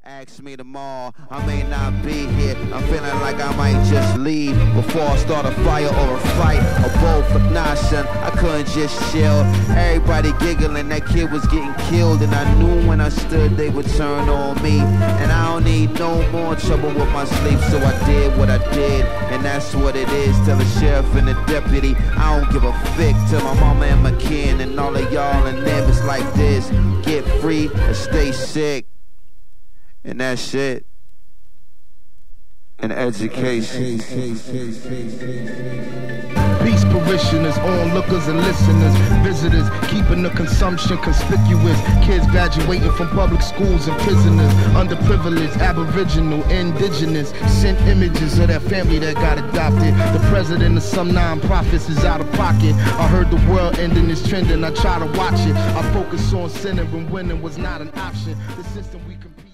Ask me tomorrow, I may not be here. I'm feeling like I might just leave before I start a fire or a fight or both. But nah, son, I couldn't just chill. Everybody giggling, that kid was getting killed, and I knew when I stood they would turn on me. And I don't need no more trouble with my sleep, so I did what I did, and that's what it is. Tell the sheriff and the deputy I don't give a fick. Tell my mama and my kin and all of y'all and them it's like this: get free or stay sick. And that's it. And education. Peace parishioners, onlookers and listeners, visitors, keeping the consumption conspicuous. Kids graduating from public schools and prisoners, underprivileged, aboriginal, indigenous, sent images of that family that got adopted. The president of some non-profits is out of pocket. I heard the world ending this trend and I try to watch it. I focus on sinning when winning was not an option. The system we compete